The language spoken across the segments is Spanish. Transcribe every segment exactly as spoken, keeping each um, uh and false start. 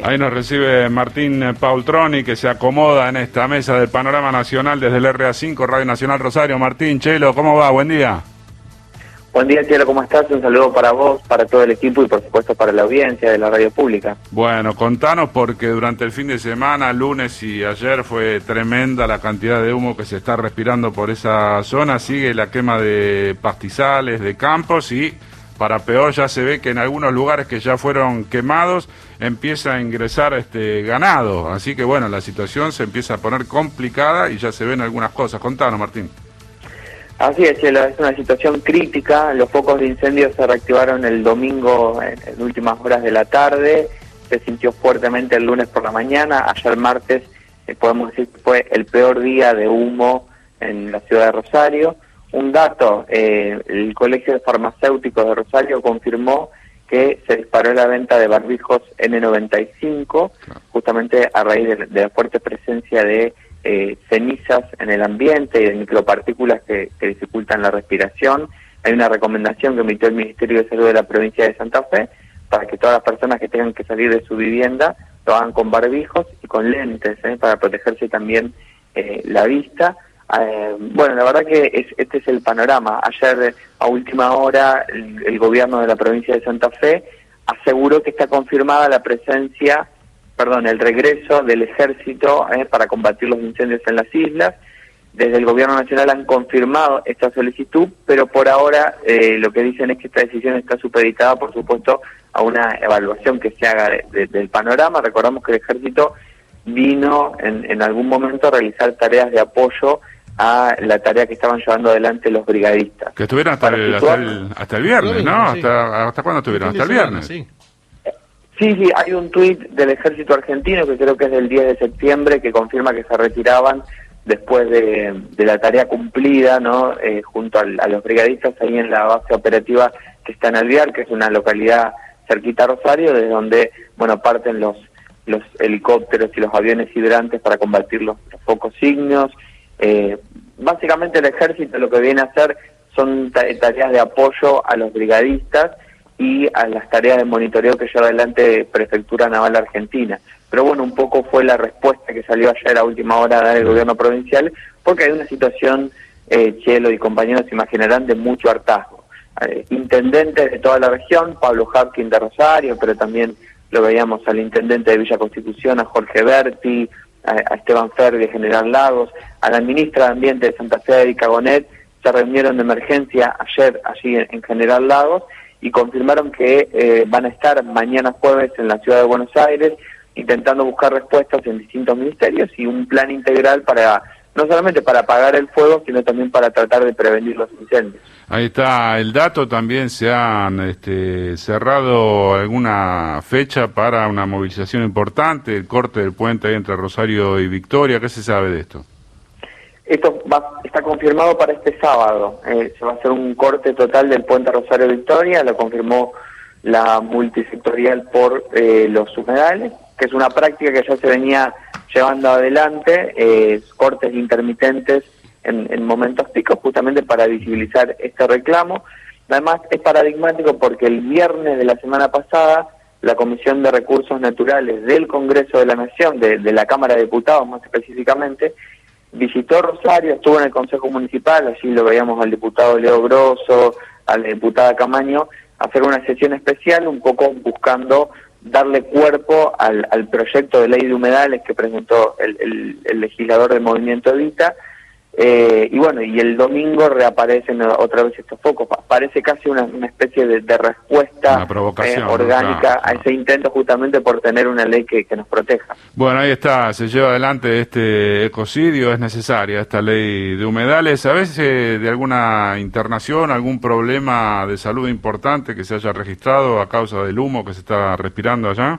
Ahí nos recibe Martín Paultroni, que se acomoda en esta mesa del Panorama Nacional desde el R A cinco, Radio Nacional Rosario. Martín, Chelo, ¿cómo va? Buen día. Buen día, Chelo, ¿cómo estás? Un saludo para vos, para todo el equipo y por supuesto para la audiencia de la radio pública. Bueno, contanos, porque durante el fin de semana, lunes y ayer, fue tremenda la cantidad de humo que se está respirando por esa zona. Sigue la quema de pastizales, de campos, y para peor ya se ve que en algunos lugares que ya fueron quemados empieza a ingresar este ganado. Así que bueno, la situación se empieza a poner complicada y ya se ven algunas cosas. Contanos, Martín. Así es, Chelo, es una situación crítica. Los focos de incendio se reactivaron el domingo en, en últimas horas de la tarde. Se sintió fuertemente el lunes por la mañana. Ayer martes eh, podemos decir que fue el peor día de humo en la ciudad de Rosario. Un dato, eh, el Colegio de Farmacéuticos de Rosario confirmó que se disparó la venta de barbijos N noventa y cinco, justamente a raíz de, de la fuerte presencia de eh, cenizas en el ambiente y de micropartículas que, que dificultan la respiración. Hay una recomendación que emitió el Ministerio de Salud de la provincia de Santa Fe para que todas las personas que tengan que salir de su vivienda lo hagan con barbijos y con lentes, eh, para protegerse también eh, la vista. Eh, bueno, la verdad que es, este es el panorama. Ayer, a última hora, el, el gobierno de la provincia de Santa Fe aseguró que está confirmada la presencia, perdón, el regreso del ejército eh, para combatir los incendios en las islas. Desde el gobierno nacional han confirmado esta solicitud, pero por ahora eh, lo que dicen es que esta decisión está supeditada, por supuesto, a una evaluación que se haga de, de, del panorama. Recordamos que el ejército vino en, en algún momento a realizar tareas de apoyo a la tarea que estaban llevando adelante los brigadistas. Que estuvieron hasta, el, hasta, el, hasta el viernes, ¿no? Sí. ¿Hasta, ¿Hasta cuándo estuvieron? Hasta el viernes. Sí. sí, sí, hay un tuit del ejército argentino que creo que es del diez de septiembre que confirma que se retiraban después de, de la tarea cumplida, ¿no? Eh, junto al, a los brigadistas ahí en la base operativa que está en Alvear, que es una localidad cerquita a Rosario, desde donde, bueno, parten los, los helicópteros y los aviones hidrantes para combatir los, los focos ígneos. Eh, básicamente el ejército lo que viene a hacer son tareas de apoyo a los brigadistas y a las tareas de monitoreo que lleva adelante Prefectura Naval Argentina. Pero bueno, un poco fue la respuesta que salió ayer a última hora del gobierno provincial, porque hay una situación, eh, Chelo y compañeros se imaginarán, de mucho hartazgo. Eh, intendentes de toda la región, Pablo Hapkin de Rosario, pero también lo veíamos al intendente de Villa Constitución, a Jorge Berti, a Esteban Ferri de General Lagos, a la ministra de Ambiente de Santa Fe, Erika Bonet, se reunieron de emergencia ayer allí en General Lagos y confirmaron que eh, van a estar mañana jueves en la ciudad de Buenos Aires intentando buscar respuestas en distintos ministerios y un plan integral para, no solamente para apagar el fuego, sino también para tratar de prevenir los incendios. Ahí está el dato. También se han este, cerrado alguna fecha para una movilización importante, el corte del puente ahí entre Rosario y Victoria. ¿Qué se sabe de esto? Esto va, está confirmado para este sábado. Eh, se va a hacer un corte total del puente Rosario-Victoria, lo confirmó la multisectorial por eh, los humedales, que es una práctica que ya se venía llevando adelante, eh, cortes intermitentes En, en momentos picos, justamente para visibilizar este reclamo. Además es paradigmático porque el viernes de la semana pasada la Comisión de Recursos Naturales del Congreso de la Nación, de, de la Cámara de Diputados más específicamente, visitó Rosario, estuvo en el Consejo Municipal, allí lo veíamos al diputado Leo Grosso, a la diputada Camaño, hacer una sesión especial un poco buscando darle cuerpo al, al proyecto de ley de humedales que presentó el, el, el legislador del Movimiento Evita. Eh, y bueno, y el domingo reaparecen otra vez estos focos. Parece casi una, una especie de, de respuesta eh, orgánica claro, a ese intento justamente por tener una ley que, que nos proteja. Bueno, ahí está, se lleva adelante este ecocidio, es necesaria esta ley de humedales. ¿Sabes eh, de alguna internación, algún problema de salud importante que se haya registrado a causa del humo que se está respirando allá?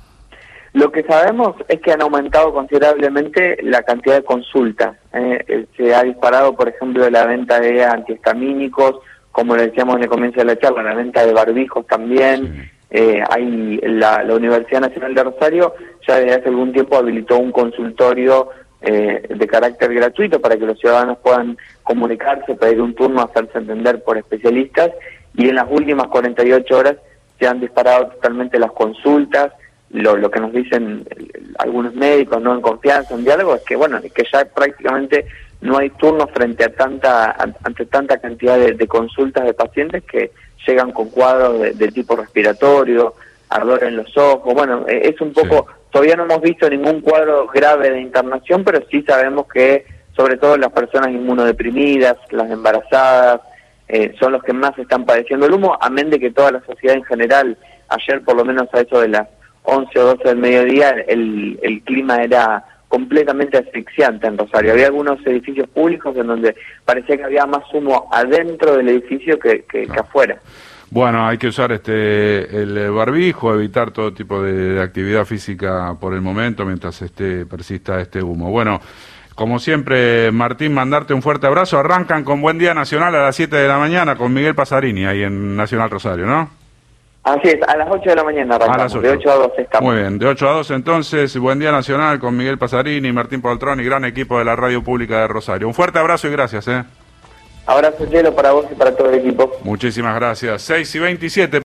Lo que sabemos es que han aumentado considerablemente la cantidad de consultas. Eh, se ha disparado, por ejemplo, la venta de antihistamínicos, como le decíamos en el comienzo de la charla, la venta de barbijos también. Sí. Eh, hay la, la Universidad Nacional de Rosario ya desde hace algún tiempo habilitó un consultorio eh, de carácter gratuito para que los ciudadanos puedan comunicarse, pedir un turno, hacerse entender por especialistas, y en las últimas cuarenta y ocho horas se han disparado totalmente las consultas. lo, lo que nos dicen algunos médicos, no en confianza, en diálogo, es que bueno, que ya prácticamente no hay turnos frente a tanta ante tanta cantidad de, de consultas de pacientes que llegan con cuadros de, de tipo respiratorio, ardor en los ojos. Bueno, es un poco, sí. Todavía no hemos visto ningún cuadro grave de internación, pero sí sabemos que sobre todo las personas inmunodeprimidas, las embarazadas, eh, son los que más están padeciendo el humo, amén de que toda la sociedad en general, ayer por lo menos a eso de las once o doce del mediodía, el, el clima era completamente asfixiante en Rosario. Había algunos edificios públicos en donde parecía que había más humo adentro del edificio que, que, no. que afuera. Bueno, hay que usar este el barbijo, evitar todo tipo de, de actividad física por el momento mientras este persista este humo. Bueno, como siempre, Martín, mandarte un fuerte abrazo. Arrancan con Buen Día Nacional a las siete de la mañana con Miguel Pasarini ahí en Nacional Rosario, ¿no? Así es, a las ocho de la mañana arrancamos, a las ocho. De ocho a doce estamos. Muy bien, de ocho a doce entonces, Buen Día Nacional con Miguel Pasarini, Martín Poltrón y gran equipo de la Radio Pública de Rosario. Un fuerte abrazo y gracias, ¿eh? Abrazo, Chelo, para vos y para todo el equipo. Muchísimas gracias. seis y veintisiete.